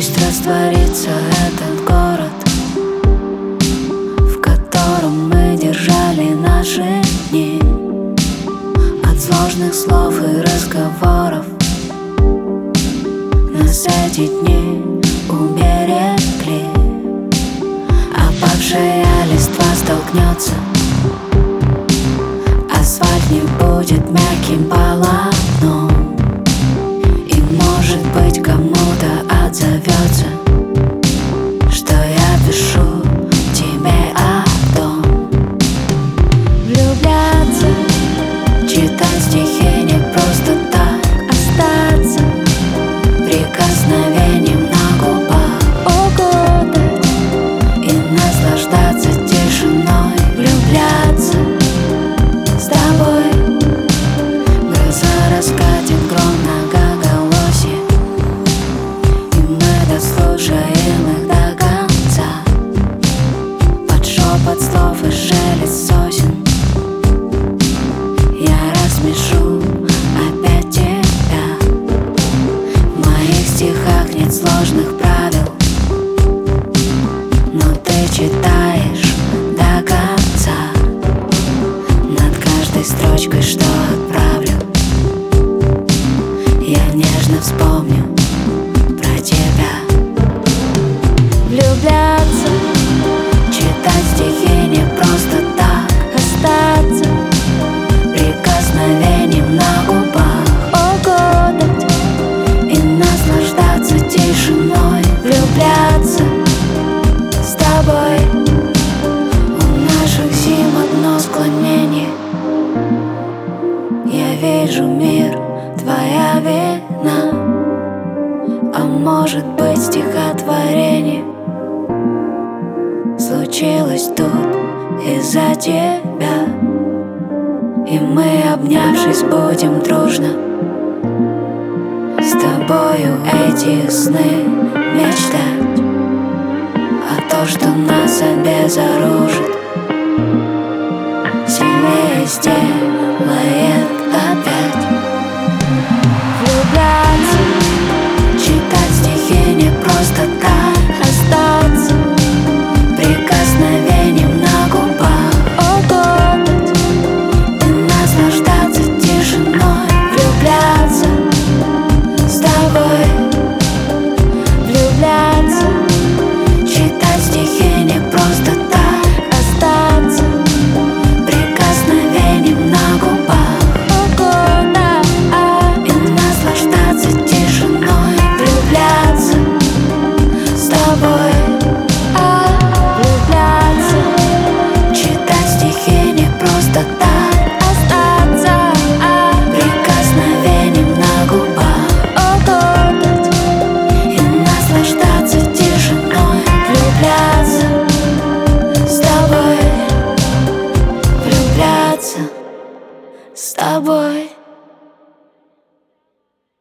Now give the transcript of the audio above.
Пусть растворится этот город, в котором мы держали наши дни. От сложных слов и разговоров нас эти дни уберегли. Опавшая листва столкнется, асфальт не будет мягким полотном. И может быть кому-то отзовется, что я пишу тебе о том. Влюбляться, читать стихи не просто так, остаться прикосновением на губах, угадать и наслаждаться тишиной. Влюбляться с тобой, гроза раскатит гром многоголосье, и мы дослушаем их до конца. Под шепот слов и шелест сосен я рассмешу опять тебя. В моих стихах нет сложных правил, но ты читаешь до конца. Над каждой строчкой, что отправлю, я нежно вспомню про тебя. Влюбляться, читать стихи не просто так, остаться прикосновением на губах, угадать и наслаждаться тишиной. Влюбляться с тобой, у наших зим одно склонение. Я вижу мир, твоя вина, а может быть стихотворение случилось тут из-за тебя. И мы, обнявшись, будем дружно с тобою эти сны мечтать. А то, что нас обезоружит, сильнее сделает